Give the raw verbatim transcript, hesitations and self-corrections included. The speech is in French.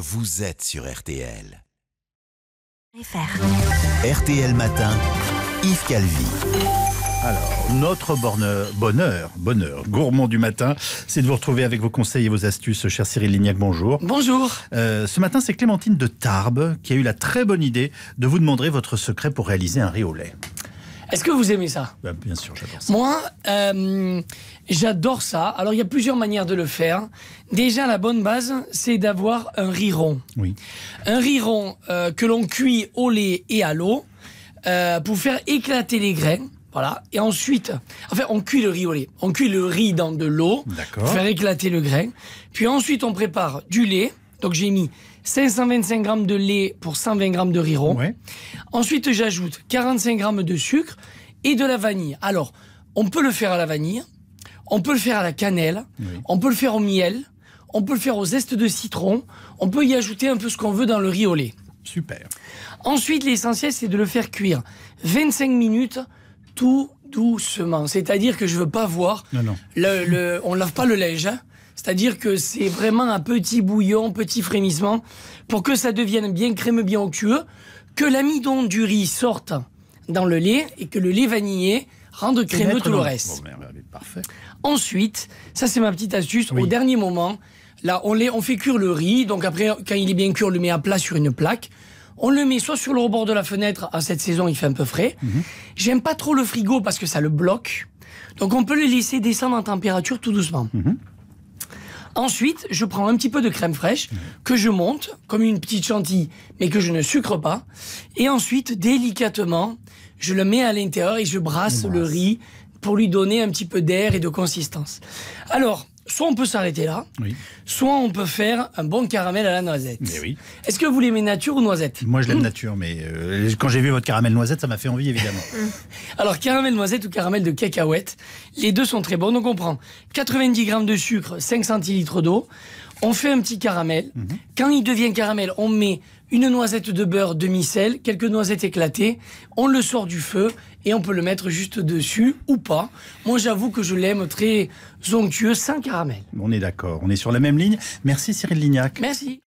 vous êtes sur R T L. R T L Matin, Yves Calvi. Alors, notre bonheur, bonheur, bonheur, gourmand du matin, c'est de vous retrouver avec vos conseils et vos astuces, cher Cyril Lignac, bonjour. Bonjour. Euh, ce matin, c'est Clémentine de Tarbes qui a eu la très bonne idée de vous demander votre secret pour réaliser un riz au lait. Est-ce que vous aimez ça? Ben, bien sûr, j'adore ça. Moi, euh, j'adore ça. Alors, il y a plusieurs manières de le faire. Déjà, la bonne base, c'est d'avoir un riz rond. Oui. Un riz rond euh, que l'on cuit au lait et à l'eau euh, pour faire éclater les grains. Voilà. Et ensuite, enfin, on cuit le riz au lait. On cuit le riz dans de l'eau pour faire éclater le grain. Puis ensuite, on prépare du lait. Donc, j'ai mis cinq cent vingt-cinq grammes de lait pour cent vingt grammes de riz rond. Ouais. Ensuite, j'ajoute quarante-cinq grammes de sucre et de la vanille. Alors, on peut le faire à la vanille, on peut le faire à la cannelle, oui. On peut le faire au miel, on peut le faire au zeste de citron, on peut y ajouter un peu ce qu'on veut dans le riz au lait. Super. Ensuite, l'essentiel, c'est de le faire cuire vingt-cinq minutes tout doucement. C'est-à-dire que je veux pas voir... Non, non. Le, le, on lave pas le linge, hein. C'est-à-dire que c'est vraiment un petit bouillon, petit frémissement, pour que ça devienne bien crémeux, bien onctueux, que l'amidon du riz sorte dans le lait et que le lait vanillé rende crémeux tout le reste. Bon, merde, parfait. Ensuite, ça c'est ma petite astuce, oui. Au dernier moment, là on, les, on fait cuire le riz, donc après quand il est bien cuit, on le met à plat sur une plaque. On le met soit sur le rebord de la fenêtre, à cette saison il fait un peu frais. Mm-hmm. J'aime pas trop le frigo parce que ça le bloque, donc on peut le laisser descendre en température tout doucement. Mm-hmm. Ensuite, je prends un petit peu de crème fraîche que je monte comme une petite chantilly, mais que je ne sucre pas. Et ensuite, délicatement, je le mets à l'intérieur et je brasse le riz pour lui donner un petit peu d'air et de consistance. Alors, soit on peut s'arrêter là, oui. Soit on peut faire un bon caramel à la noisette. Mais oui. Est-ce que vous l'aimez nature ou noisette? Moi, je l'aime mmh. nature, mais euh, quand j'ai vu votre caramel noisette, ça m'a fait envie, évidemment. Alors, caramel noisette ou caramel de cacahuète, les deux sont très bons. Donc, on prend quatre-vingt-dix grammes de sucre, cinq centilitres d'eau. On fait un petit caramel. Mmh. Quand il devient caramel, on met une noisette de beurre demi-sel, quelques noisettes éclatées. On le sort du feu et on peut le mettre juste dessus ou pas. Moi, j'avoue que je l'aime très onctueux, sans caramel. On est d'accord, on est sur la même ligne. Merci Cyril Lignac. Merci.